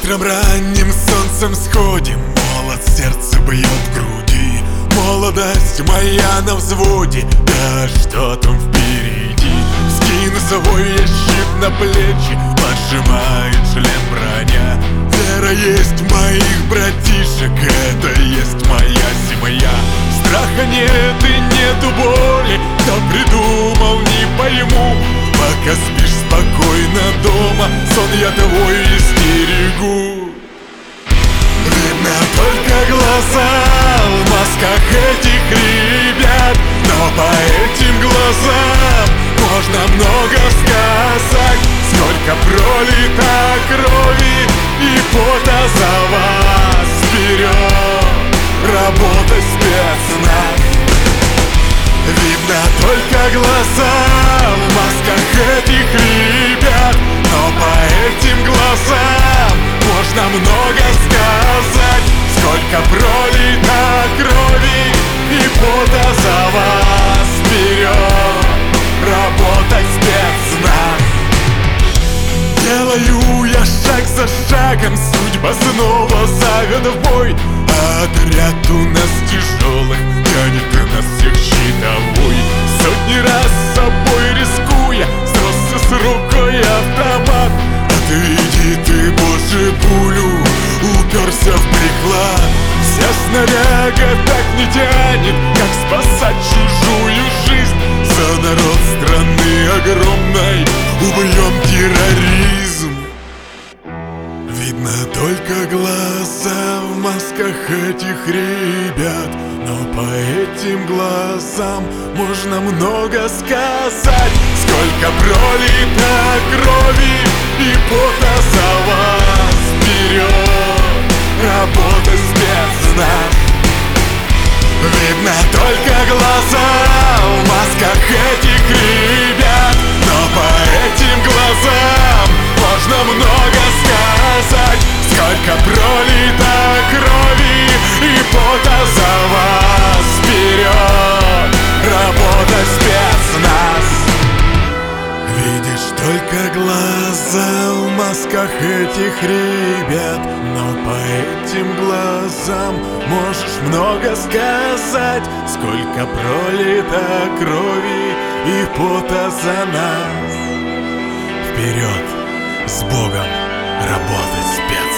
Утром ранним солнцем сходим, молот сердце бьет в груди. Молодость моя на взводе, да что там впереди? Скину свой щит на плечи, поджимает шлем броня. Вера есть моих братишек, это есть моя семья. Страха нет и нету боли, кто придумал, не пойму. Пока спишь спокойно дома, сон я твой истерегу. Видно только глаза в масках этих ребят, но по этим глазам можно много сказать. Сколько пролито крови и пота за вас. Вперед, работай, спецназ. Видно только глаза в масках этих ребят, но по этим глазам можно много сказать. Сколько пролито крови и пота за вас. Вперед, работай, спецназ. Делаю я шаг за шагом, судьба снова зовет в бой. Отряд у нас тяжелых, тянет нас всех щитовой. Сотни раз с собой рискуя, сросся с рукой автомат. Отведи ты, Боже, пулю, уперся в приклад. Вся снаряга так не тянет, как спасать чужую жизнь. За народ страны огромной убьем терроризм. Видно только глаза в масках этих ребят, но по этим глазам можно много сказать. Сколько пролито крови и пота за вас. Вперед, работай, спецназ. Видно только глаза в масках этих ребят, но по этим глазам можно много сказать. Сколько пролито крови и пота за вас. Вперед, работай, спецназ. Видишь только глаза в масках этих ребят, но по этим глазам можешь много сказать. Сколько пролито крови и пота за нас. Вперед, с Богом, работать, спец.